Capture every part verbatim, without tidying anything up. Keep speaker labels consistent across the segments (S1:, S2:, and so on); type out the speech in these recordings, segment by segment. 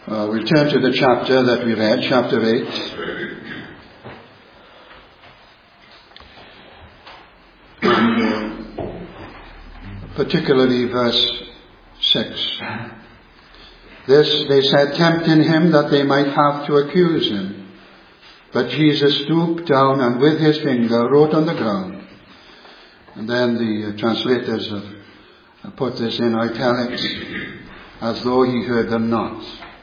S1: Uh, we'll turn to the chapter that we read, chapter eight. And, uh, particularly verse six. This they said, tempting him that they might have to accuse him. But Jesus stooped down and with his finger wrote on the ground. And then the uh, translators have put this in italics, as though he heard them not.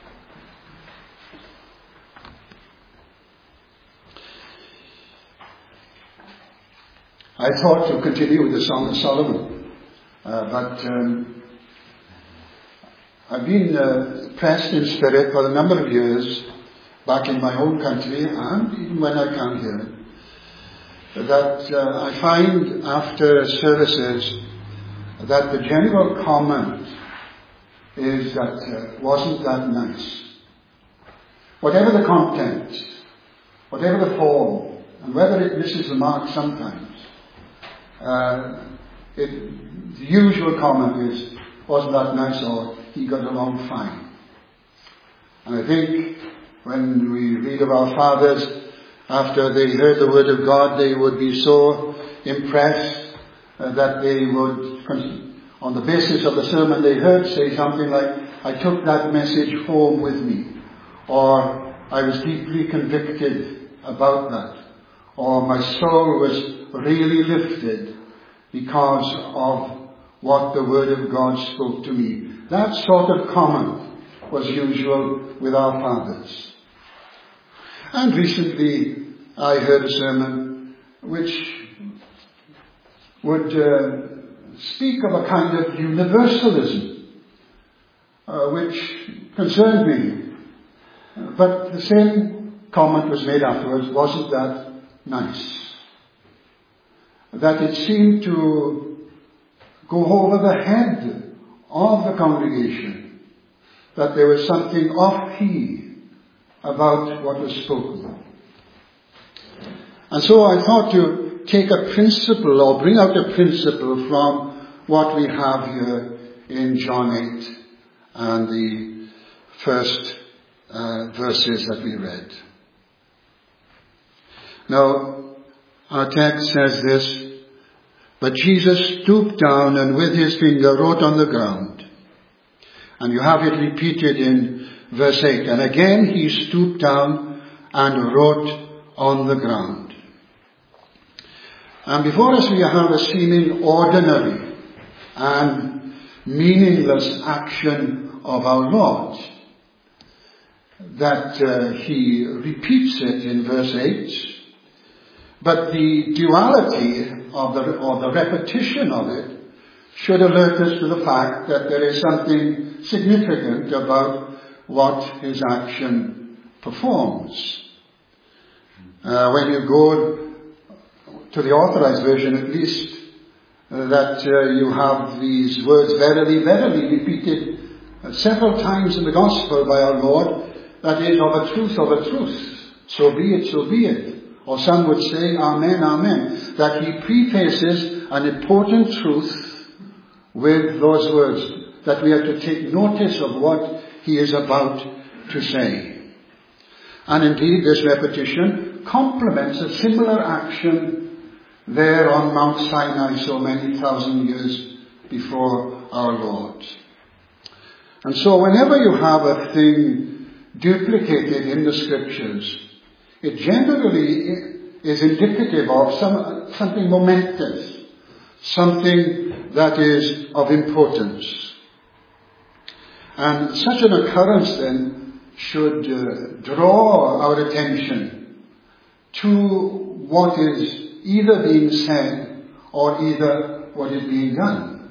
S1: I thought to continue with the Song of Solomon, uh, but um, I've been uh, pressed in spirit for a number of years, back in my own country and even when I come here, that uh, I find after services that the general comment is that uh, wasn't that nice. Whatever the content, whatever the form, and whether it misses the mark sometimes, Uh, it, the usual comment is, wasn't that nice, or he got along fine. And I think when we read of our fathers, after they heard the word of God, they would be so impressed uh, that they would, on the basis of the sermon they heard, say something like, I took that message home with me, or I was deeply convicted about that, or my soul was really lifted because of what the Word of God spoke to me. That sort of comment was usual with our fathers. And recently I heard a sermon which would uh, speak of a kind of universalism, uh, which concerned me. But the same comment was made afterwards, wasn't that nice? That it seemed to go over the head of the congregation, that there was something off-key about what was spoken. And so I thought to take a principle, or bring out a principle from what we have here in John eight and the first uh, verses that we read. Now, our text says this, but Jesus stooped down and with his finger wrote on the ground. And you have it repeated in verse eight. And again he stooped down and wrote on the ground. And before us we have a seeming ordinary and meaningless action of our Lord. That uh, he repeats it in verse eight. But the duality of the, or the repetition of it should alert us to the fact that there is something significant about what his action performs. Uh, when you go to the Authorized Version, at least, uh, that uh, you have these words, verily, verily, repeated uh, several times in the Gospel by our Lord, that is, of a truth, of a truth. So be it, so be it. Or some would say, Amen, Amen. That he prefaces an important truth with those words. That we have to take notice of what he is about to say. And indeed, this repetition complements a similar action there on Mount Sinai so many thousand years before our Lord. And so whenever you have a thing duplicated in the Scriptures, it generally is indicative of some, something momentous, something that is of importance. And such an occurrence then should uh, draw our attention to what is either being said or either what is being done.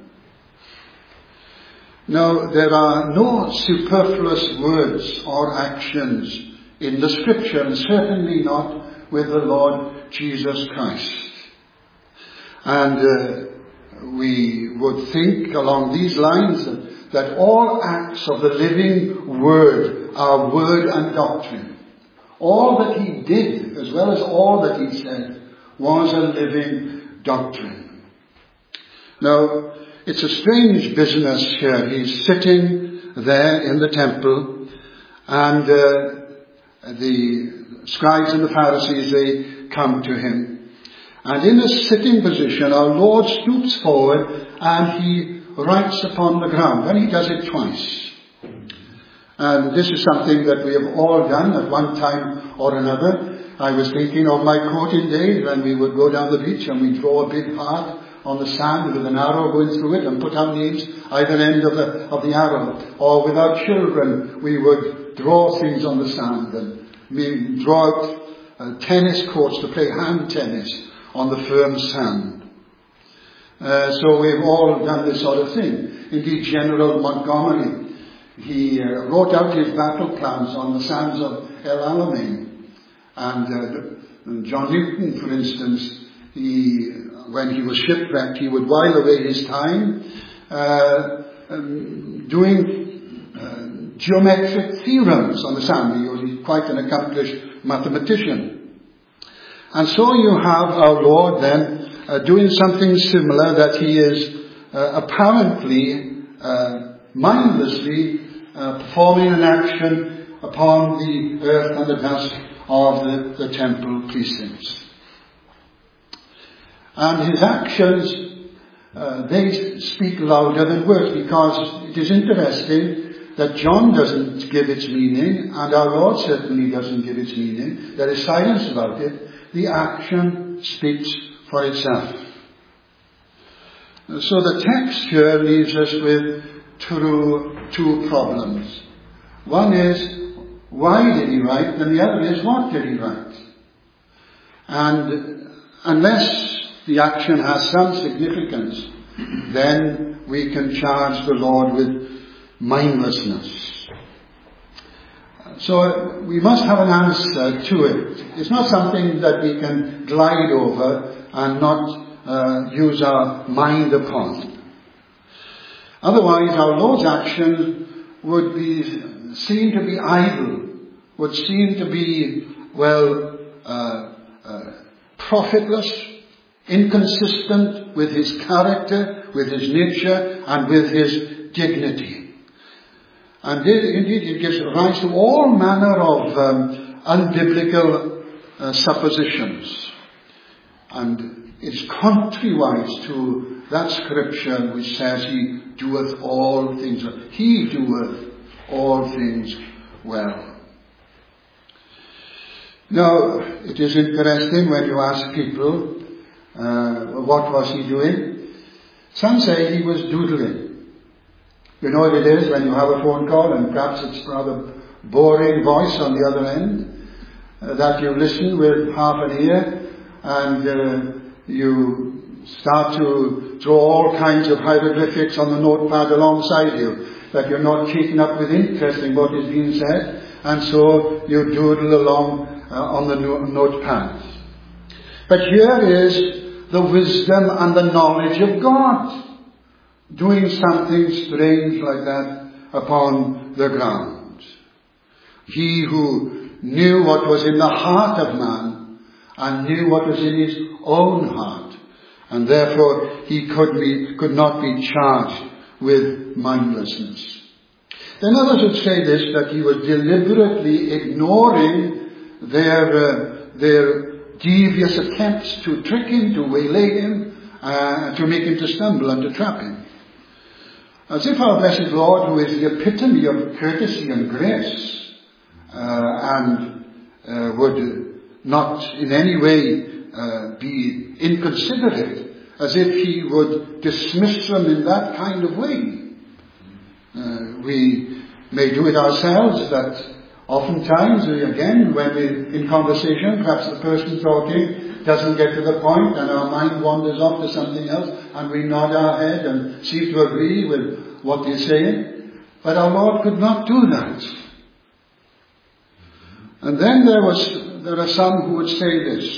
S1: Now, there are no superfluous words or actions in the Scripture, and certainly not with the Lord Jesus Christ. And uh, we would think along these lines that, that all acts of the living Word are word and doctrine. All that he did, as well as all that he said, was a living doctrine. Now, it's a strange business here. He's sitting there in the temple, And uh, the scribes and the Pharisees, they come to him. And in a sitting position, our Lord stoops forward and he writes upon the ground. And he does it twice. And this is something that we have all done at one time or another. I was thinking of my courting days when we would go down the beach and we'd draw a big heart on the sand with an arrow going through it and put our names either end of the, of the arrow. Or with our children, we would draw things on the sand and we draw out uh, tennis courts to play hand tennis on the firm sand. Uh, so we've all done this sort of thing. Indeed, General Montgomery, he uh, wrote out his battle plans on the sands of El Alamein. And uh, John Newton, for instance, he, when he was shipwrecked, he would while away his time uh, um, doing uh, geometric theorems on the sand. He was quite an accomplished mathematician. And so you have our Lord then uh, doing something similar, that he is uh, apparently, uh, mindlessly uh, performing an action upon the earth and the dust of the, the temple precincts. And his actions, uh, they speak louder than words, because it is interesting that John doesn't give its meaning, and our Lord certainly doesn't give its meaning. There is silence about it. The action speaks for itself. So the text here leaves us with two, two problems. One is, why did he write? And the other is, what did he write? And unless the action has some significance, then we can charge the Lord with mindlessness. So we must have an answer to it. It's not something that we can glide over and not uh, use our mind upon. Otherwise, our Lord's action would be seen to be idle, would seem to be, well, uh, uh, profitless, inconsistent with his character, with his nature, and with his dignity. And it, indeed, it gives rise to all manner of um, unbiblical uh, suppositions. And it's contrariwise to that scripture which says he doeth all things, he doeth all things well. Now, it is interesting when you ask people, uh, what was he doing? Some say he was doodling. You know what it is when you have a phone call and perhaps it's a rather boring voice on the other end, uh, that you listen with half an ear and uh, you start to draw all kinds of hieroglyphics on the notepad alongside you, that you're not keeping up with interest in what is being said, and so you doodle along uh, on the no- notepad. But here is the wisdom and the knowledge of God doing something strange like that upon the ground. He who knew what was in the heart of man and knew what was in his own heart, and therefore he could be, could not be charged with mindlessness. Then others would say this, that he was deliberately ignoring their uh, their devious attempts to trick him, to waylay him, uh, to make him to stumble and to trap him. As if our blessed Lord, who is the epitome of courtesy and grace, uh, and uh, would not in any way uh, be inconsiderate, as if he would dismiss them in that kind of way. Uh, we may do it ourselves, that oftentimes, we, again, when we're in conversation, perhaps the person talking doesn't get to the point and our mind wanders off to something else and we nod our head and seem to agree with what they're saying. But our Lord could not do that. And then there was, there are some who would say this,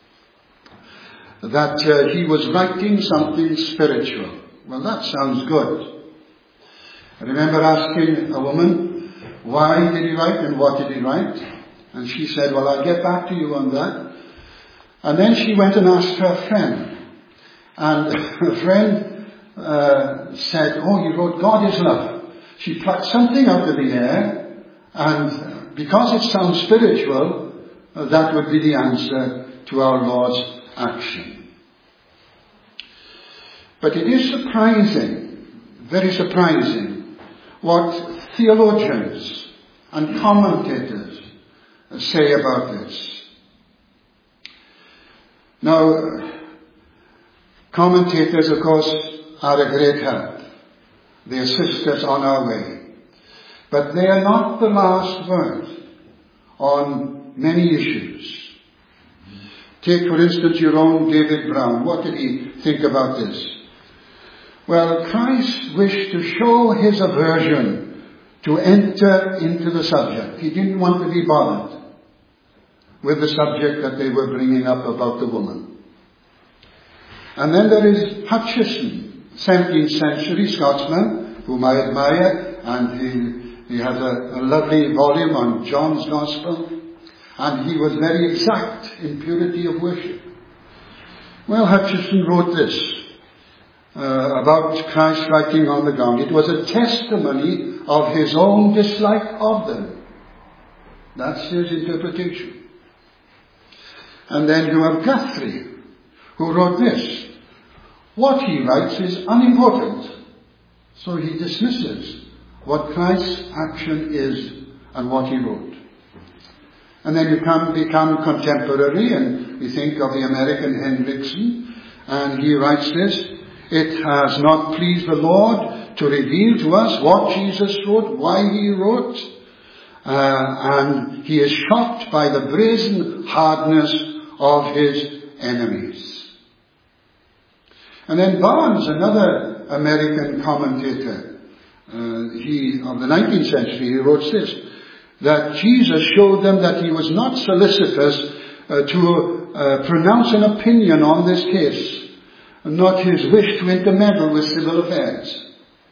S1: that uh, he was writing something spiritual. Well, that sounds good. I remember asking a woman, why did he write and what did he write? And she said, well, I'll get back to you on that. And then she went and asked her friend. And her friend uh, said, oh, he wrote God is love. She plucked something out of the air And because it sounds spiritual, uh, that would be the answer to our Lord's action. But it is surprising, very surprising, what theologians and commentators say about this. Now, commentators, of course, are a great help. They assist us on our way. But they are not the last word on many issues. Take, for instance, your own David Brown. What did he think about this? Well, Christ wished to show his aversion to enter into the subject. He didn't want to be bothered with the subject that they were bringing up about the woman. And then there is Hutcheson, seventeenth century Scotsman, whom I admire, and he, he has a, a lovely volume on John's Gospel, and he was very exact in purity of worship. Well, Hutcheson wrote this uh, about Christ writing on the ground. It was a testimony of his own dislike of them. That's his interpretation. And then you have Guthrie, who wrote this. What he writes is unimportant. So he dismisses what Christ's action is and what he wrote. And then you can become contemporary, and we think of the American Hendrickson, and he writes this: it has not pleased the Lord to reveal to us what Jesus wrote, why he wrote, uh, and he is shocked by the brazen hardness of his enemies. And then Barnes, another American commentator, uh, he of the nineteenth century, he wrote this, that Jesus showed them that he was not solicitous uh, to uh, pronounce an opinion on this case, not his wish to intermeddle with civil affairs.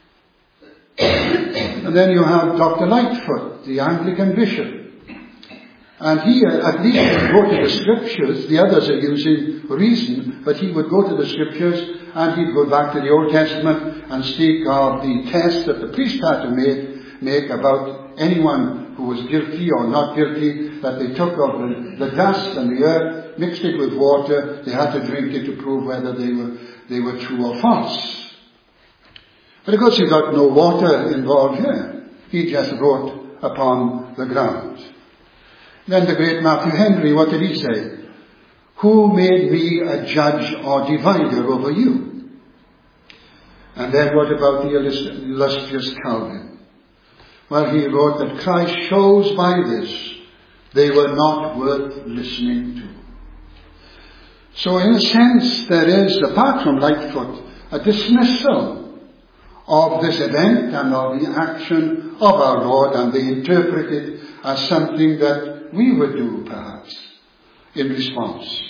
S1: And then you have Doctor Lightfoot, the Anglican bishop. And he uh, at least would go to the scriptures. The others are using reason, but he would go to the scriptures and he'd go back to the Old Testament and speak of the test that the priest had to make, make about anyone who was guilty or not guilty, that they took of the, the dust and the earth, mixed it with water, they had to drink it to prove whether they were, they were true or false. But of course he got no water involved here. He just wrote upon the ground. Then the great Matthew Henry, what did he say? Who made me a judge or divider over you? And then what about the illustrious Calvin? Well, he wrote that Christ shows by this they were not worth listening to. So in a sense there is, apart from Lightfoot, a dismissal of this event and of the action of our Lord, and they interpret it as something that we would do perhaps in response.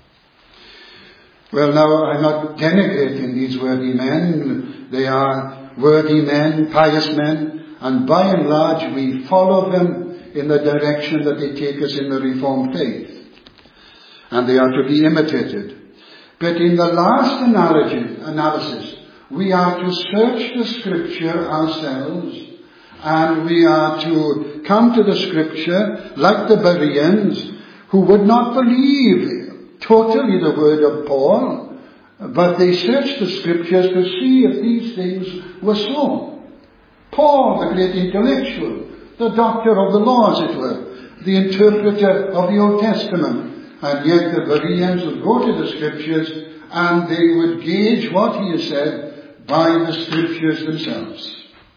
S1: Well, now I'm not denigrating these worthy men. They are worthy men, pious men, and by and large we follow them in the direction that they take us in the Reformed faith. And they are to be imitated. But in the last analogy, analysis, we are to search the Scripture ourselves, and we are to come to the Scripture like the Bereans, who would not believe totally the word of Paul, but they searched the Scriptures to see if these things were so. Paul, the great intellectual, the doctor of the law, as it were, the interpreter of the Old Testament, and yet the Bereans would go to the Scriptures and they would gauge what he has said by the Scriptures themselves.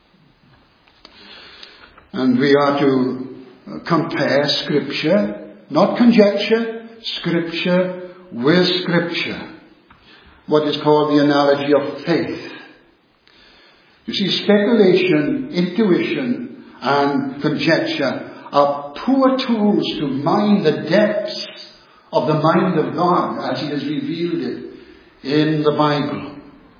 S1: And we are to compare Scripture, not conjecture, Scripture with Scripture. What is called the analogy of faith. You see, speculation, intuition, and conjecture are poor tools to mine the depths of the mind of God as he has revealed it in the Bible.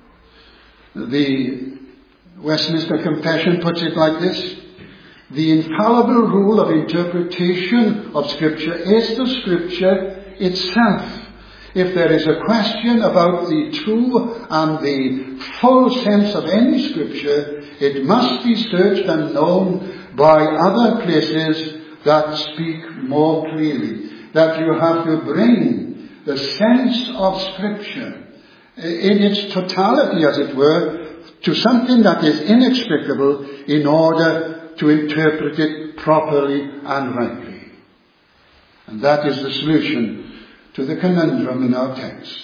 S1: The Westminster Confession puts it like this: the infallible rule of interpretation of Scripture is the Scripture itself. If there is a question about the true and the full sense of any Scripture, it must be searched and known by other places that speak more clearly. That you have to bring the sense of Scripture in its totality, as it were, to something that is inexplicable in order to interpret it properly and rightly. And that is the solution to the conundrum in our text.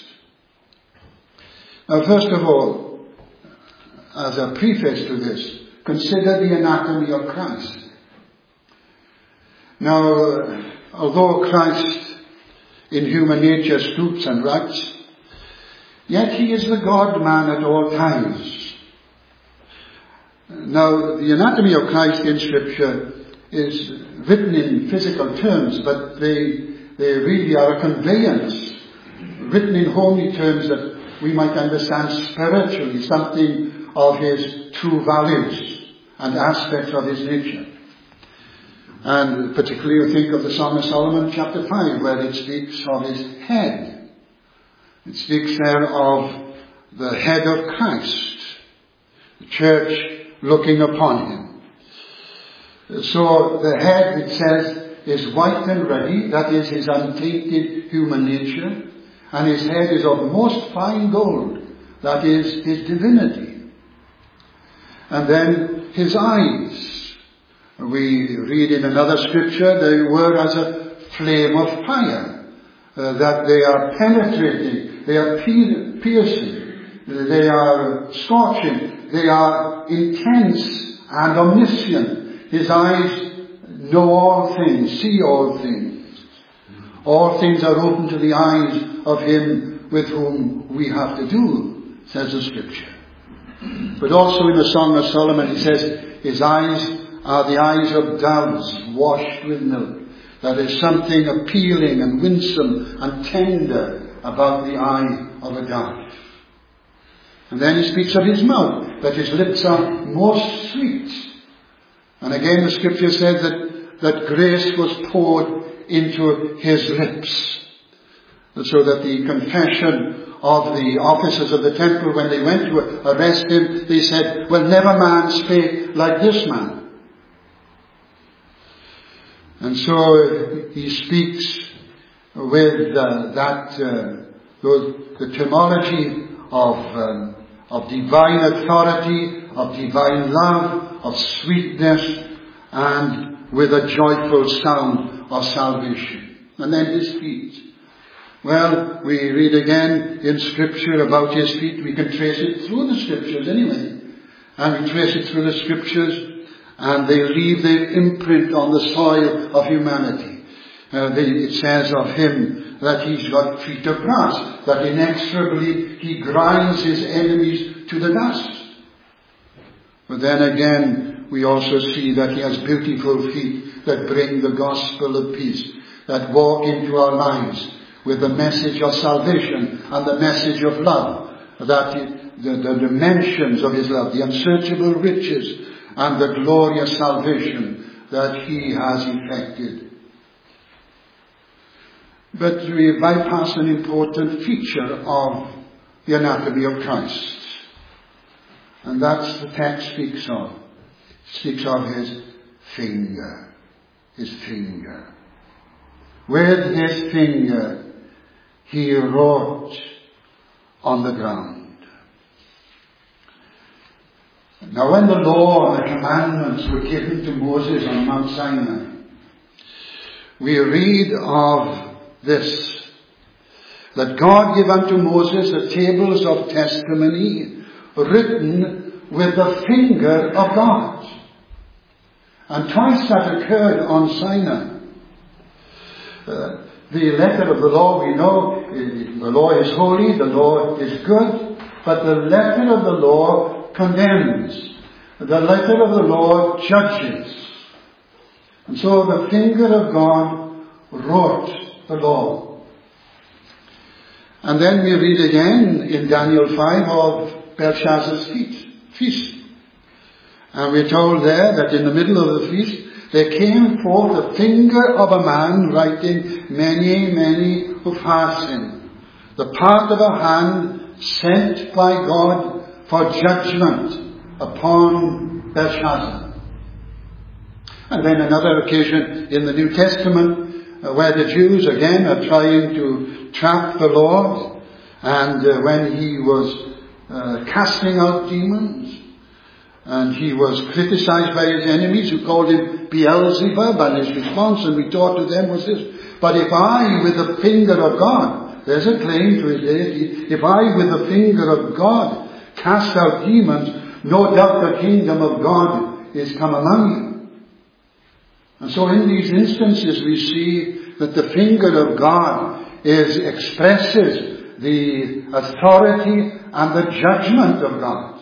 S1: Now, first of all, as a preface to this, consider the anatomy of Christ. Now, although Christ in human nature stoops and writes, yet he is the God-man at all times. Now, the anatomy of Christ in Scripture is written in physical terms, but they, they really are a conveyance, written in homely terms that we might understand spiritually something of his true values and aspects of his nature. And particularly think of the Song of Solomon chapter five, where it speaks of his head. It speaks there of the head of Christ, the church looking upon him. So the head, it says, is white and ruddy, that is his untainted human nature, and his head is of most fine gold, that is his divinity. And then his eyes. We read in another scripture, they were as a flame of fire, uh, that they are penetrating, they are piercing, they are scorching, they are intense and omniscient. His eyes know all things, see all things. All things are open to the eyes of him with whom we have to do, says the scripture. But also in the Song of Solomon it says, his eyes are the eyes of doves washed with milk. There is something appealing and winsome and tender about the eye of a dove. And then he speaks of his mouth, that his lips are most sweet. And again the scripture says that, that grace was poured into his lips. So that the confession of the officers of the temple, when they went to arrest him, they said, well, never man spake like this man. And so he speaks with uh, that, uh, the, the terminology of, um, of divine authority, of divine love, of sweetness, and with a joyful sound of salvation. And then his feet. Well, we read again in Scripture about his feet. We can trace it through the Scriptures anyway. And we trace it through the Scriptures. And they leave their imprint on the soil of humanity. Uh, they, it says of him that he's got feet of brass, that inexorably he grinds his enemies to the dust. But then again, we also see that he has beautiful feet that bring the gospel of peace, that walk into our lives with the message of salvation and the message of love, that the, the dimensions of his love, the unsearchable riches, and the glorious salvation that he has effected. But we bypass an important feature of the anatomy of Christ. And that's the text speaks of. It speaks of his finger. His finger. With his finger he wrote on the ground. Now when the law and the commandments were given to Moses on Mount Sinai, we read of this, that God gave unto Moses the tables of testimony written with the finger of God. And twice that occurred on Sinai. Uh, the letter of the law, we know, the law is holy, the law is good, but the letter of the law condemns. The letter of the law judges. And so the finger of God wrote the law. And then we read again in Daniel five of Belshazzar's feast. And we're told there that in the middle of the feast there came forth a finger of a man writing many, many upharsin, the part of a hand sent by God for judgment upon Belshazzar. And then another occasion in the New Testament uh, where the Jews again are trying to trap the Lord, and uh, when he was uh, casting out demons, and he was criticized by his enemies who called him Beelzebub, and his response, and we taught to them, was this: but if I with the finger of God, there's a claim to his deity, if I with the finger of God cast out demons, no doubt the kingdom of God is come among you. And so in these instances we see that the finger of God is, expresses the authority and the judgment of God.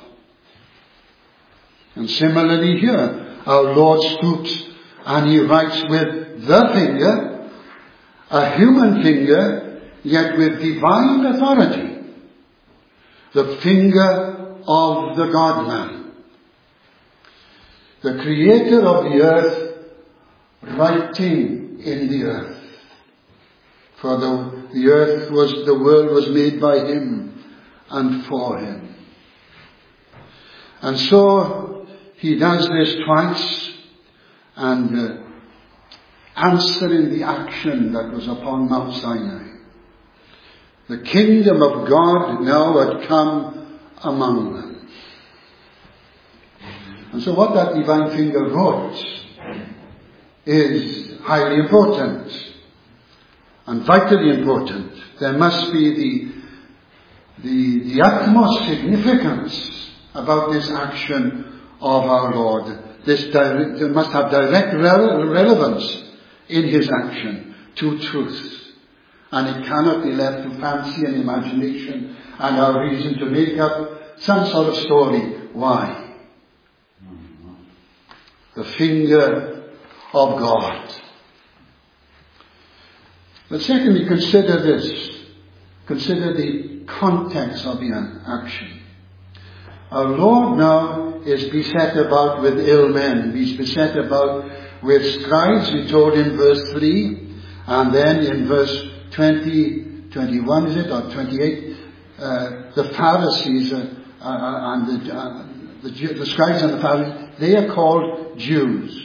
S1: And similarly here, our Lord stoops and he writes with the finger, a human finger, yet with divine authority. The finger of the God-man. The creator of the earth writing in the earth. For the, the earth was, the world was made by him and for him. And so he does this twice, and uh, answering the action that was upon Mount Sinai. The kingdom of God now had come among them. And so what that divine finger wrote is highly important and vitally important. There must be the, the, the utmost significance about this action of our Lord. This direct, it must have direct rele- relevance in his action to truth. And it cannot be left to fancy and imagination and our reason to make up some sort of story. Why? The finger of God. But secondly, consider this. Consider the context of the action. Our Lord now is beset about with ill men. He's beset about with scribes, we told in verse three, and then in verse twenty, twenty-one is it, or twenty-eight, uh, the Pharisees uh, uh, and the, uh, the, the scribes and the Pharisees, they are called Jews.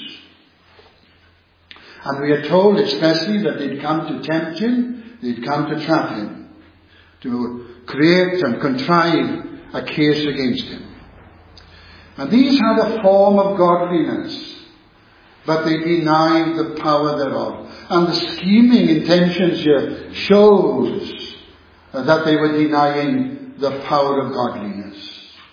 S1: And we are told expressly that they'd come to tempt him, they'd come to trap him, to create and contrive a case against him. And these had a form of godliness, but they denied the power thereof. And the scheming intentions here shows that they were denying the power of godliness.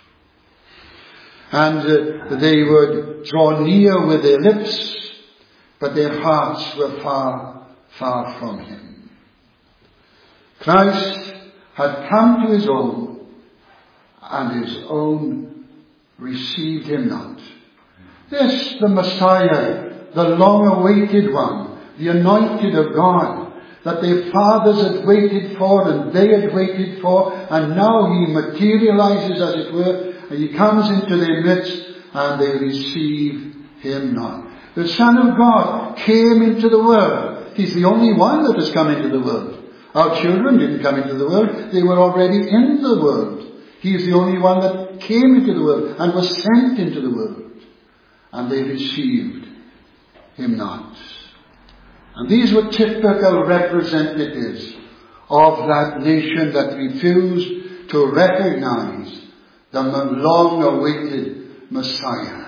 S1: And uh, they would draw near with their lips, but their hearts were far, far from him. Christ had come to his own, and his own received him not. This, the Messiah, the long-awaited one, the anointed of God, that their fathers had waited for and they had waited for, and now he materializes, as it were, and he comes into their midst, and they receive him not. The Son of God came into the world. He's the only one that has come into the world. Our children didn't come into the world. They were already in the world. He is the only one that came into the world and was sent into the world. And they received him not. And these were typical representatives of that nation that refused to recognize the long-awaited Messiah.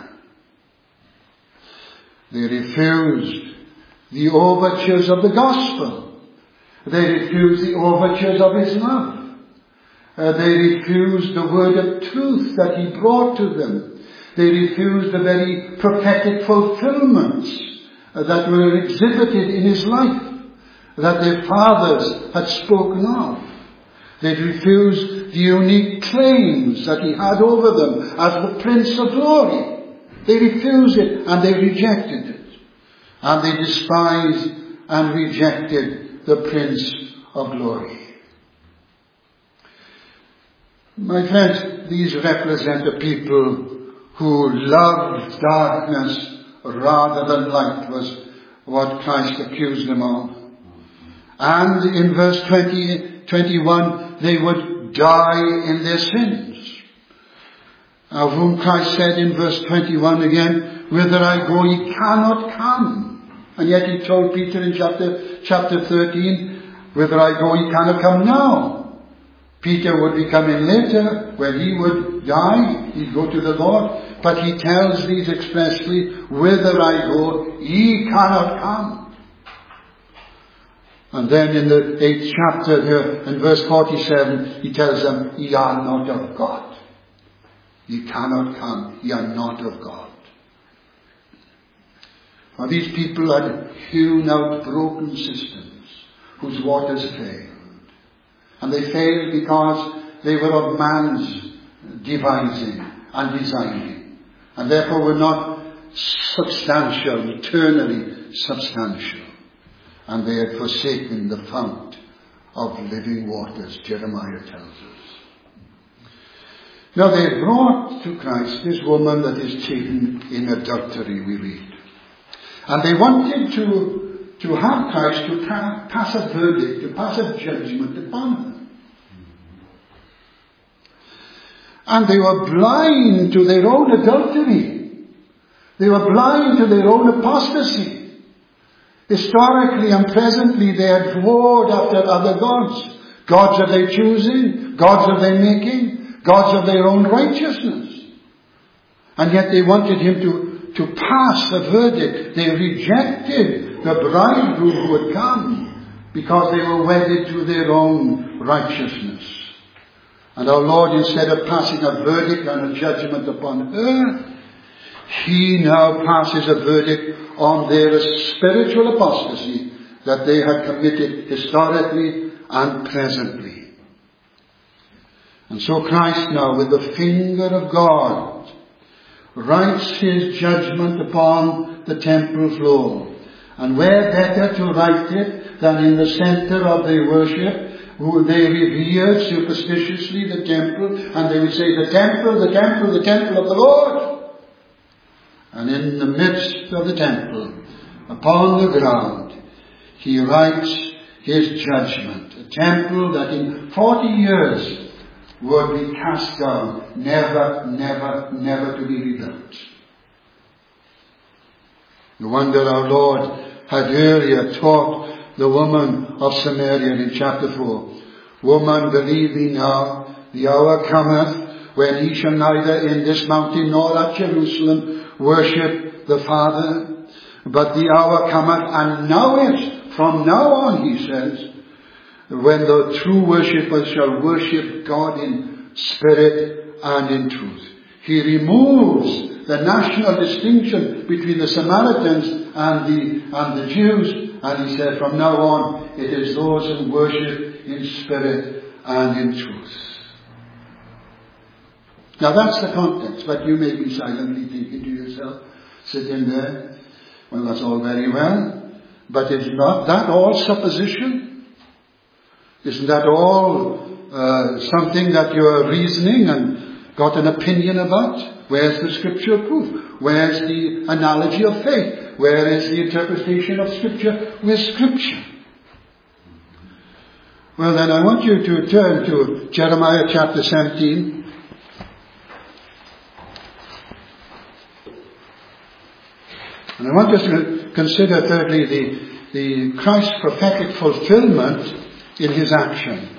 S1: They refused the overtures of the gospel. They refused the overtures of his love. Uh, they refused the word of truth that he brought to them. They refused the very prophetic fulfillments uh, that were exhibited in his life, that their fathers had spoken of. They refused the unique claims that he had over them as the Prince of Glory. They refused it and they rejected it. And they despised and rejected the Prince of Glory. My friends, these represent a people who loved darkness rather than light, was what Christ accused them of. And in verse twenty, twenty-one, they would die in their sins. of whom Christ said in verse twenty-one again, whither I go ye cannot come. And yet he told Peter in chapter, chapter thirteen, whither I go ye cannot come now. Peter would be coming later, when he would die, he'd go to the Lord. But he tells these expressly, whither I go, ye cannot come. And then in the eighth chapter here, in verse forty-seven, he tells them, ye are not of God. Ye cannot come, ye are not of God. Now these people had hewn out broken systems, whose waters failed. And they failed because they were of man's devising and designing, and therefore were not substantial, eternally substantial. And they had forsaken the fount of living waters, Jeremiah tells us. Now they brought to Christ this woman that is taken in adultery, we read. And they wanted to, to have Christ to pa- pass a verdict, to pass a judgment upon her. And they were blind to their own adultery. They were blind to their own apostasy. Historically and presently they had warred after other gods. Gods of their choosing, gods of their making, gods of their own righteousness. And yet they wanted him to, to pass a verdict. They rejected the bridegroom who had come because they were wedded to their own righteousness. And our Lord, instead of passing a verdict and a judgment upon her, he now passes a verdict on their spiritual apostasy that they had committed historically and presently. And so Christ now, with the finger of God, writes his judgment upon the temple floor. And where better to write it than in the center of their worship, who they revered superstitiously the temple, and they would say, the temple, the temple, the temple of the Lord. And in the midst of the temple, upon the ground, he writes his judgment. A temple that in forty years would be cast down, never, never, never to be rebuilt. No wonder our Lord had earlier taught the woman of Samaria in chapter four, woman, believe me now, the hour cometh when ye shall neither in this mountain nor at Jerusalem worship the Father, but the hour cometh, and now is, from now on, he says, when the true worshippers shall worship God in spirit and in truth. He removes the national distinction between the Samaritans and the, and the Jews, and he said, from now on, it is those who worship in spirit and in truth. Now that's the context, but you may be silently thinking to yourself, sitting there, well, that's all very well, but is not that all supposition? Isn't that all uh, something that you're reasoning and got an opinion about? Where's the scriptural proof? Where's the analogy of faith? Where is the interpretation of scripture with scripture? Well then, I want you to turn to Jeremiah chapter seventeen. And I want us to consider thirdly the, the Christ's prophetic fulfillment in his action.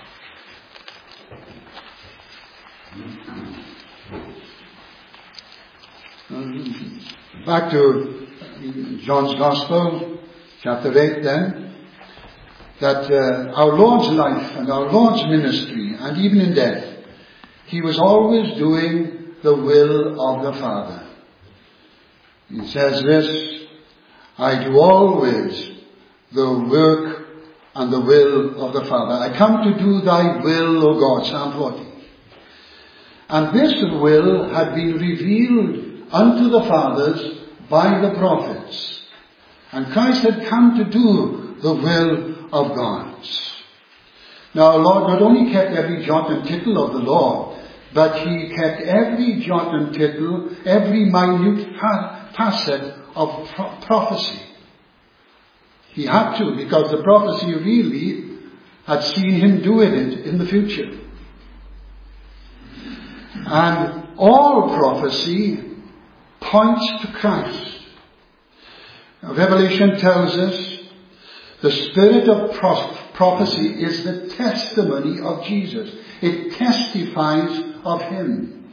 S1: Um, back to John's Gospel, chapter eight then, that uh, our Lord's life and our Lord's ministry, and even in death, he was always doing the will of the Father. He says this, I do always the work and the will of the Father. I come to do thy will, O God, Psalm forty. And this will had been revealed unto the fathers by the prophets. And Christ had come to do the will of God. Now our Lord not only kept every jot and tittle of the law, but he kept every jot and tittle, every minute facet of pro- prophecy. He had to, because the prophecy really had seen him doing it in the future. And all prophecy points to Christ. Now, Revelation tells us the spirit of prophecy is the testimony of Jesus. It testifies of Him.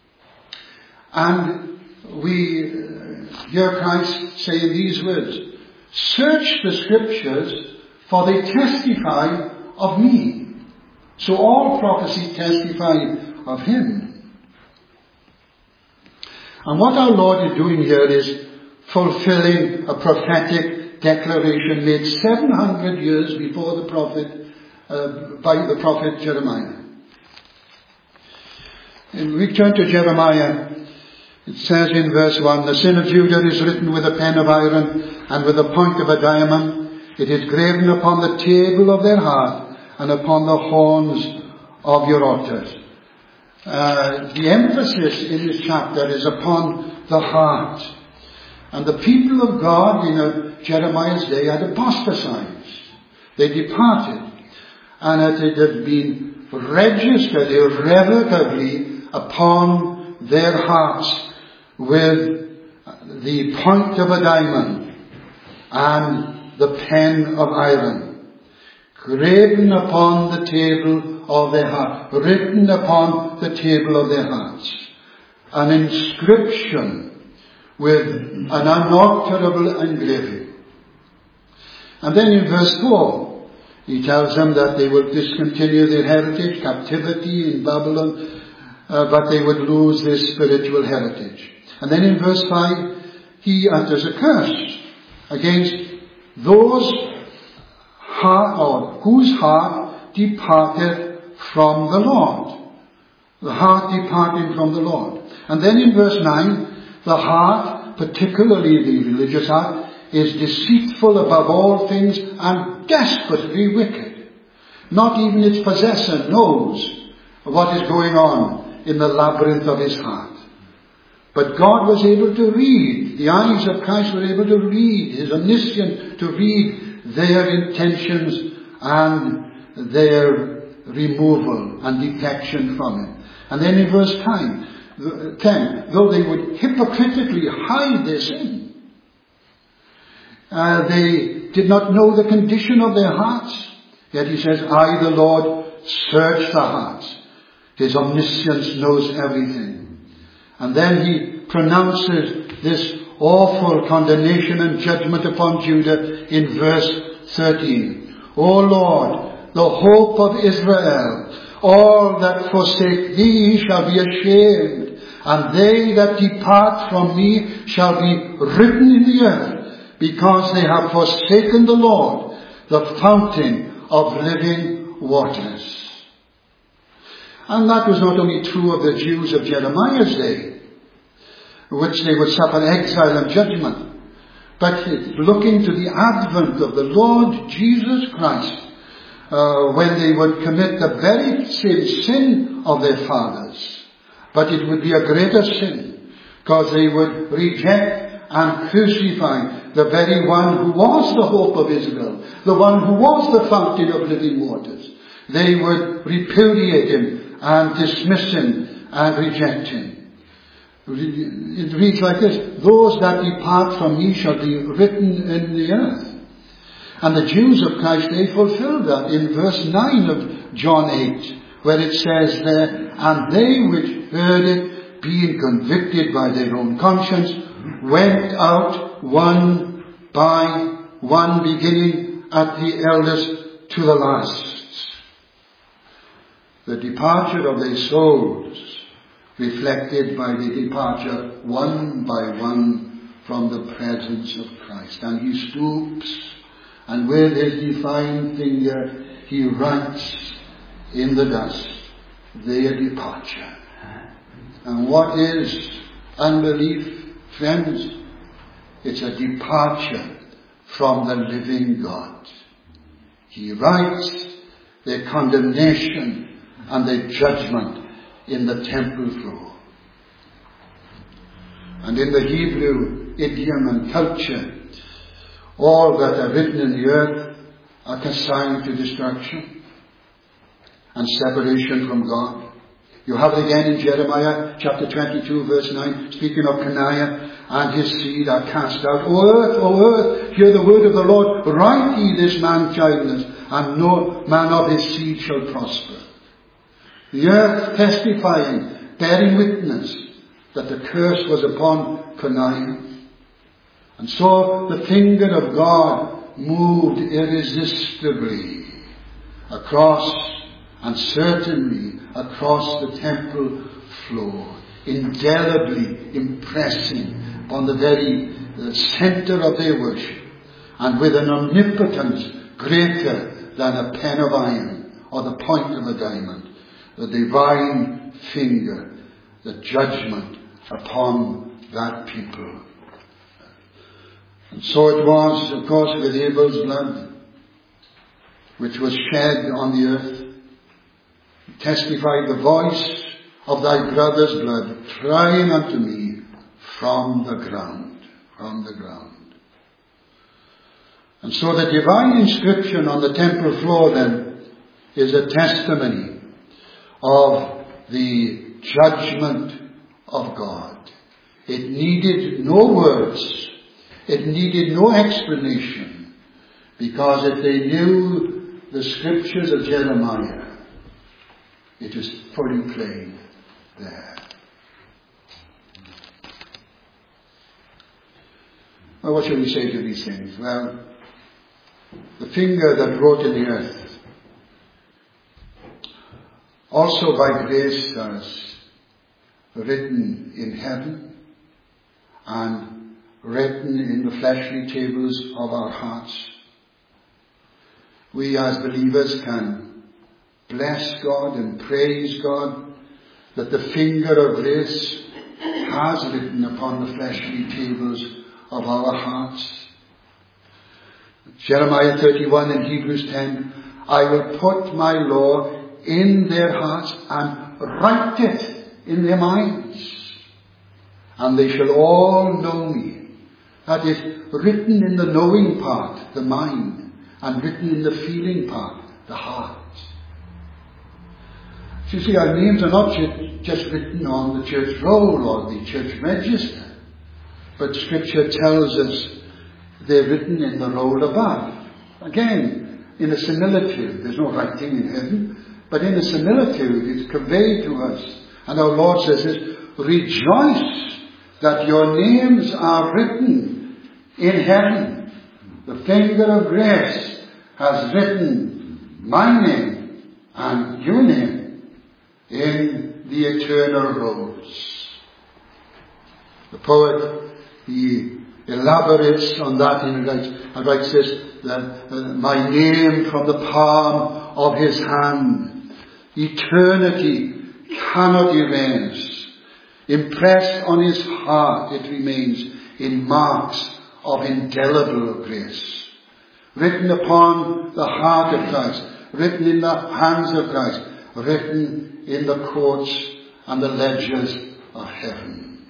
S1: And we hear Christ saying these words, search the Scriptures, for they testify of me. So all prophecy testifies of Him. And what our Lord is doing here is fulfilling a prophetic declaration made seven hundred years before the prophet, uh, by the prophet Jeremiah. And we turn to Jeremiah. It says in verse one, the sin of Judah is written with a pen of iron and with the point of a diamond. It is graven upon the table of their heart and upon the horns of your altars. Uh, the emphasis in this chapter is upon the heart. And the people of God in uh, Jeremiah's day had apostatized. They departed. And it had been registered irrevocably upon their hearts with the point of a diamond and the pen of iron, graven upon the table of their heart, written upon the table of their hearts, an inscription with an unalterable engraving. And then in verse four, he tells them that they will discontinue their heritage, captivity in Babylon, uh, but they would lose their spiritual heritage. And then in verse five, he utters a curse against those heart, or whose heart departed from the Lord. The heart departing from the Lord. And then in verse nine, the heart, particularly the religious heart, is deceitful above all things and desperately wicked. Not even its possessor knows what is going on in the labyrinth of his heart. But God was able to read, the eyes of Christ were able to read, His omniscience to read their intentions and their removal and defection from Him. And then in verse ten, though they would hypocritically hide their sin, uh, they did not know the condition of their hearts. Yet He says, I, the Lord, search the hearts. His omniscience knows everything. And then He pronounces this awful condemnation and judgment upon Judah in verse thirteen. O Lord, the hope of Israel, all that forsake Thee shall be ashamed, and they that depart from Me shall be written in the earth, because they have forsaken the Lord, the fountain of living waters. And that was not only true of the Jews of Jeremiah's day, which they would suffer exile and judgment, but looking to the advent of the Lord Jesus Christ, uh, when they would commit the very same sin of their fathers, but it would be a greater sin, because they would reject and crucify the very one who was the hope of Israel, the one who was the fountain of living waters. They would repudiate Him and dismiss Him and reject Him. It reads like this, those that depart from Me shall be written in the earth. And the Jews of Christ, they fulfilled that in verse nine of John eight, where it says there, and they which heard it, being convicted by their own conscience, went out one by one, beginning at the eldest to the last. The departure of their souls reflected by the departure one by one from the presence of Christ. And He stoops, and with His divine finger He writes in the dust their departure. And what is unbelief, friends? It's a departure from the living God. He writes their condemnation and their judgment in the temple floor. And in the Hebrew idiom and culture, all that are written in the earth are consigned to destruction and separation from God. You have it again in Jeremiah chapter twenty-two verse nine, speaking of Coniah and his seed are cast out. O earth, O earth, hear the word of the Lord. Write ye this man's judgments, and no man of his seed shall prosper. The earth testifying, bearing witness that the curse was upon Coniah. And so the finger of God moved irresistibly across, and certainly across the temple floor, indelibly impressing on the very uh, center of their worship, and with an omnipotence greater than a pen of iron or the point of a diamond, the divine finger, the judgment upon that people. And so it was, of course, with Abel's blood, which was shed on the earth, testified the voice of thy brother's blood, crying unto me from the ground, from the ground. And so the divine inscription on the temple floor then is a testimony of the judgment of God. It needed no words. It needed no explanation, because if they knew the scriptures of Jeremiah, it is fully plain there. Well, what shall we say to these things? Well, the finger that wrote in the earth also by grace has written in heaven and written in the fleshly tables of our hearts. We as believers can bless God and praise God that the finger of grace has written upon the fleshly tables of our hearts. Jeremiah thirty-one and Hebrews ten, I will put my law in their hearts and write it in their minds, and they shall all know me. That is, written in the knowing part, the mind, and written in the feeling part, the heart. So you see, our names are not just written on the church roll or the church register, but Scripture tells us they're written in the roll above. Again, in a similitude. There's no writing in heaven, but in a similitude it's conveyed to us. And our Lord says this, rejoice that your names are written in heaven. The finger of grace has written my name and your name in the eternal rolls. The poet, he elaborates on that and writes, and writes this, that uh, my name from the palm of his hand, eternity cannot erase. Impressed on his heart it remains in marks of indelible grace. Written upon the heart of Christ, written in the hands of Christ, written in the courts and the ledgers of heaven.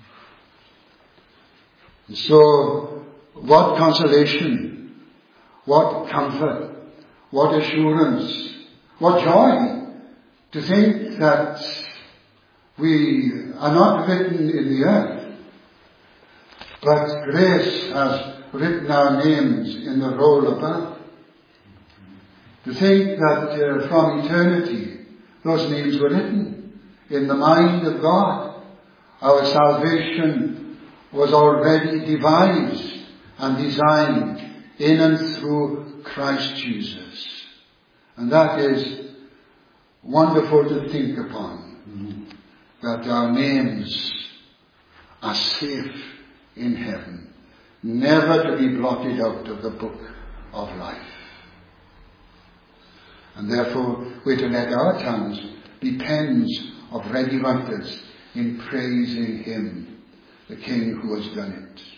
S1: And so, what consolation, what comfort, what assurance, what joy to think that we are not written in the earth, but grace has written our names in the roll above. To think that uh, from eternity those names were written in the mind of God. Our salvation was already devised and designed in and through Christ Jesus. And that is wonderful to think upon, mm-hmm. that our names are safe in heaven, never to be blotted out of the book of life. And therefore we're to let our tongues be pens of ready writers in praising him, the King who has done it.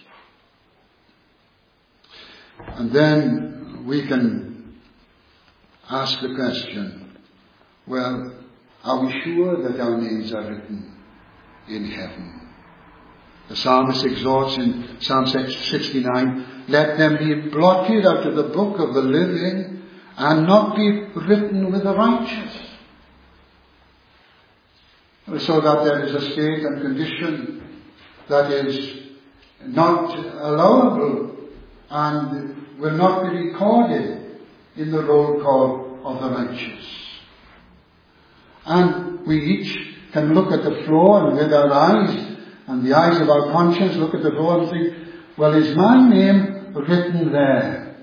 S1: And then we can ask the question, well, are we sure that our names are written in heaven? The psalmist exhorts in Psalm sixty-nine, let them be blotted out of the book of the living and not be written with the righteous. so that there is a state and condition that is not allowable and will not be recorded in the roll call of the righteous. And we each can look at the floor and with our eyes and the eyes of our conscience look at the floor and think, well, is my name written there?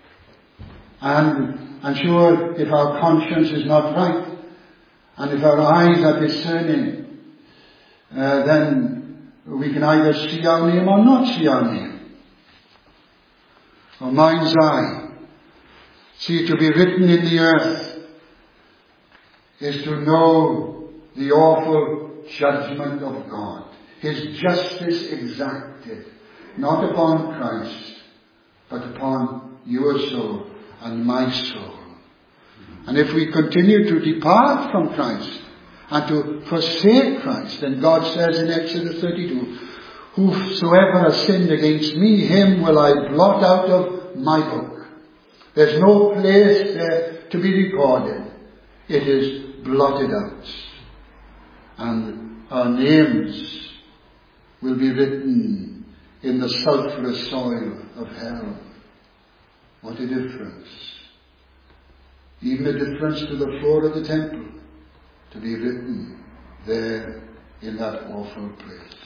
S1: And I'm sure if our conscience is not right, and if our eyes are discerning, uh, then we can either see our name or not see our name. Our mind's eye. See, to be written in the earth is to know the awful judgment of God. His justice exacted, not upon Christ, but upon your soul and my soul. And if we continue to depart from Christ and to forsake Christ, then God says in Exodus thirty-two, whosoever has sinned against me, him will I blot out of my book. There's no place there to be recorded. It is blotted out. And our names will be written in the sulphurous soil of hell. What a difference. Even a difference to the floor of the temple, to be written there in that awful place.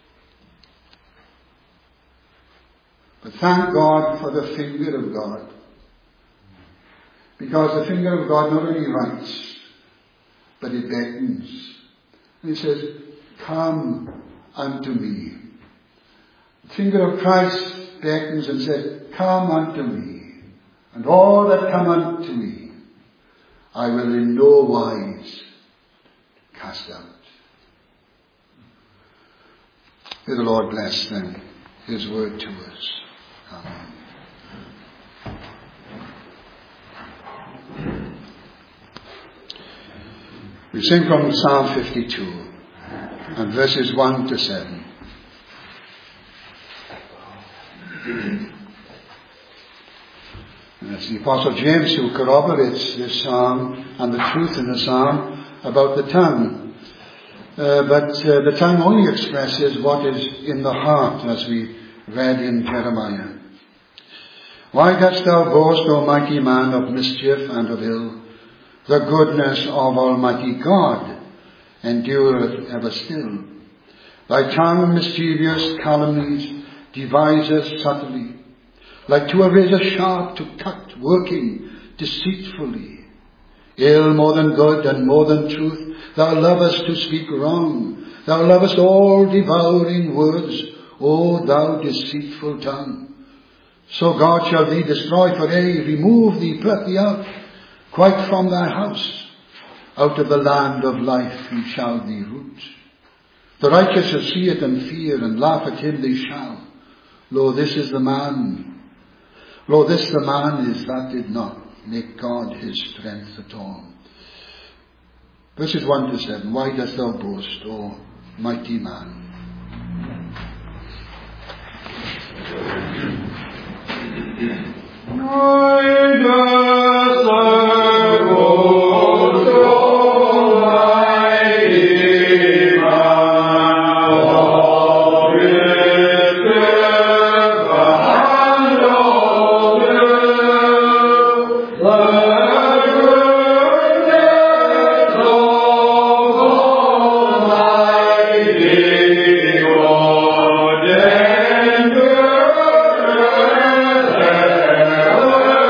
S1: But thank God for the finger of God. Because the finger of God not only writes, but it beckons. And he says, come unto me. The finger of Christ beckons and says, come unto me. And all that come unto me, I will in no wise cast out. May the Lord bless then his word to us. Amen. We sing from Psalm fifty-two and verses one to seven. And it's the Apostle James who corroborates this psalm and the truth in the psalm about the tongue. Uh, but uh, the tongue only expresses what is in the heart, as we read in Jeremiah. Why dost thou boast, O mighty man, of mischief and of ill? The goodness of Almighty God endureth ever still. Thy tongue mischievous calumnies deviseth subtly, like to a razor sharp to cut, working deceitfully. Ill more than good and more than truth, thou lovest to speak wrong. Thou lovest all devouring words, O thou deceitful tongue. So God shall thee destroy for aye, remove thee, pluck thee out, quite from thy house. Out of the land of life he shall thee root. The righteous shall see it and fear, and laugh at him they shall. Lo, this is the man. Lo, this the man is that did not make God his strength at all. Verses one to seven. Why dost thou boast, O mighty man? Why dost thou boast, O mighty man?
S2: Oh,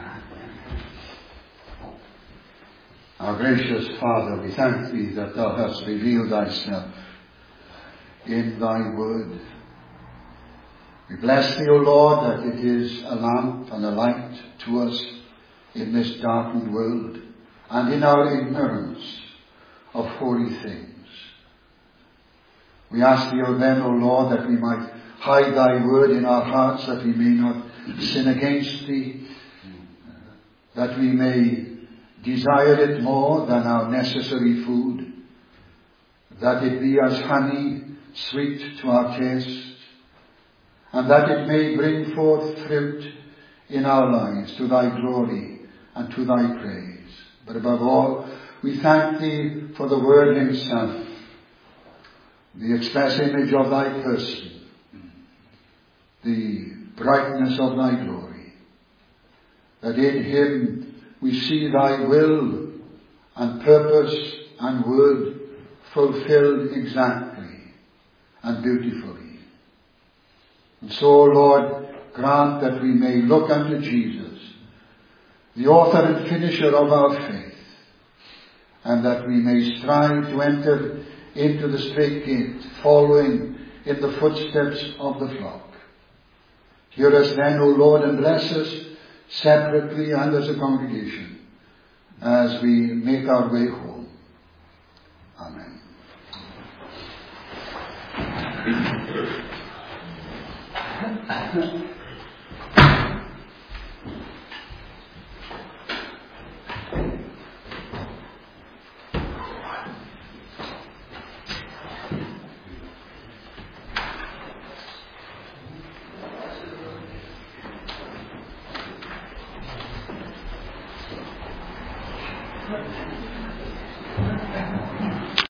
S1: Our gracious Father, we thank Thee that Thou hast revealed Thyself in Thy word. We bless Thee, O Lord, that it is a lamp and a light to us in this darkened world and in our ignorance of holy things. We ask Thee, O then, O Lord, that we might hide Thy word in our hearts, that we may not sin against Thee, that we may desire it more than our necessary food, that it be as honey sweet to our taste, and that it may bring forth fruit in our lives to Thy glory and to Thy praise. But above all, we thank Thee for the Word Himself, the express image of Thy person, the brightness of Thy glory, that in Him we see Thy will and purpose and word fulfilled exactly and beautifully. And so, Lord, grant that we may look unto Jesus, the author and finisher of our faith, and that we may strive to enter into the strait gate, following in the footsteps of the flock. Hear us then, O Lord, and bless us separately and as a congregation as we make our way home. Amen.